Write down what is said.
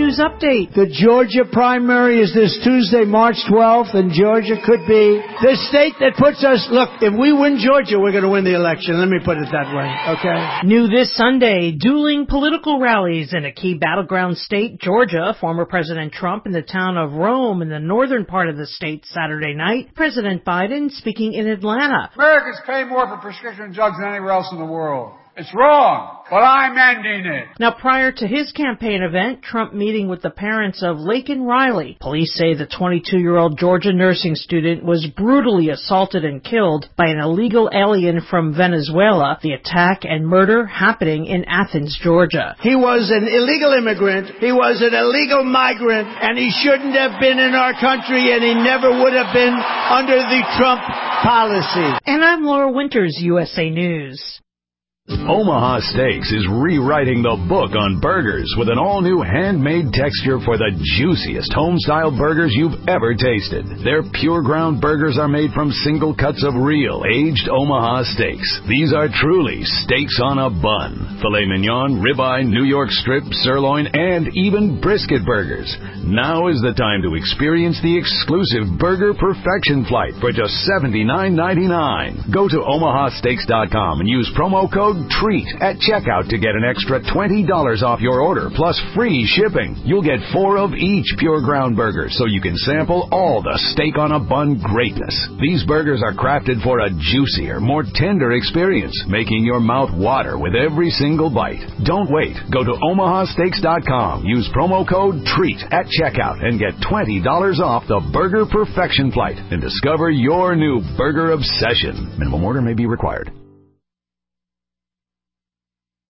news update. The Georgia primary is this Tuesday, March 12th, and Georgia could be the state that puts us, look, if we win Georgia, we're going to win the election. Let me put it that way, okay? New this Sunday, dueling political rallies in a key battleground state, Georgia. Former President Trump in the town of Rome in the northern part of the state Saturday night. President Biden speaking in Atlanta. Americans pay more for prescription drugs than anywhere else in the world. It's wrong, but I'm ending it. Now, prior to his campaign event, Trump meeting with the parents of Laken Riley. Police say the 22-year-old Georgia nursing student was brutally assaulted and killed by an illegal alien from Venezuela. The attack and murder happening in Athens, Georgia. He was an illegal immigrant. He was an illegal migrant, and he shouldn't have been in our country, and he never would have been under the Trump policy. And I'm Laura Winters, USA News. Omaha Steaks is rewriting the book on burgers with an all-new handmade texture for the juiciest home-style burgers you've ever tasted. Their pure ground burgers are made from single cuts of real, aged Omaha steaks. These are truly steaks on a bun. Filet mignon, ribeye, New York strip, sirloin, and even brisket burgers. Now is the time to experience the exclusive Burger Perfection Flight for just $79.99. Go to omahasteaks.com and use promo code TREAT at checkout to get an extra $20 off your order, plus free shipping. You'll get 4 of each pure ground burger, so you can sample all the steak on a bun greatness. These burgers are crafted for a juicier, more tender experience, making your mouth water with every single bite. Don't wait. Go to omahasteaks.com. Use promo code TREAT at checkout and get $20 off the Burger Perfection Flight and discover your new burger obsession. Minimum order may be required.